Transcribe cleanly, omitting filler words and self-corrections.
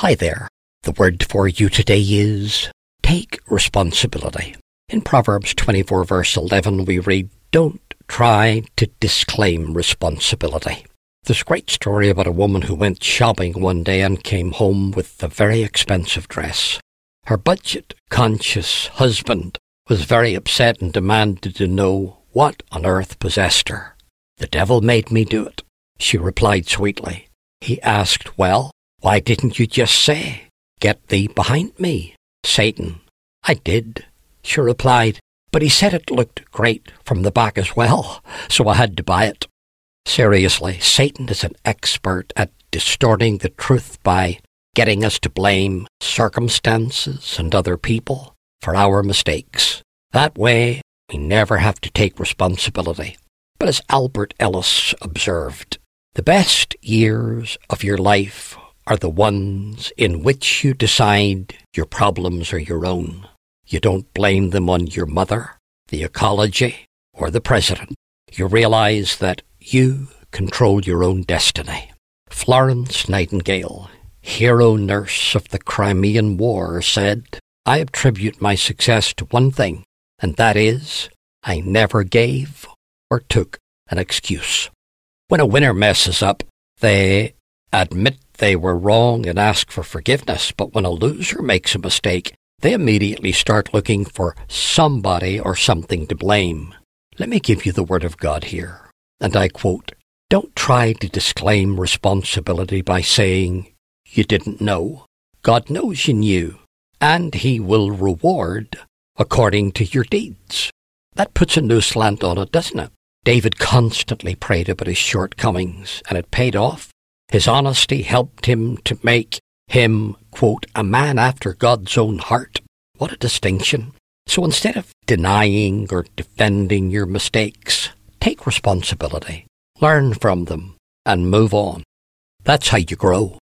Hi there. The word for you today is take responsibility. In Proverbs 24 verse 11 we read, "Don't try to disclaim responsibility." There's a great story about a woman who went shopping one day and came home with a very expensive dress. Her budget-conscious husband was very upset and demanded to know what on earth possessed her. "The devil made me do it," she replied sweetly. He asked, "Well, why didn't you just say, 'Get thee behind me, Satan'?" "I did," she replied, "but he said it looked great from the back as well, so I had to buy it." Seriously, Satan is an expert at distorting the truth by getting us to blame circumstances and other people for our mistakes. That way, we never have to take responsibility. But as Albert Ellis observed, the best years of your life are the ones in which you decide your problems are your own. You don't blame them on your mother, the ecology, or the president. You realize that you control your own destiny. Florence Nightingale, hero nurse of the Crimean War, said, "I attribute my success to one thing, and that is, I never gave or took an excuse." When a winner messes up, they admit they were wrong and ask for forgiveness, but when a loser makes a mistake, they immediately start looking for somebody or something to blame. Let me give you the word of God here, and I quote, "Don't try to disclaim responsibility by saying you didn't know. God knows you knew, and He will reward according to your deeds." That puts a new slant on it, doesn't it? David constantly prayed about his shortcomings, and it paid off. His honesty helped him to make him, quote, "a man after God's own heart." What a distinction. So instead of denying or defending your mistakes, take responsibility, learn from them, and move on. That's how you grow.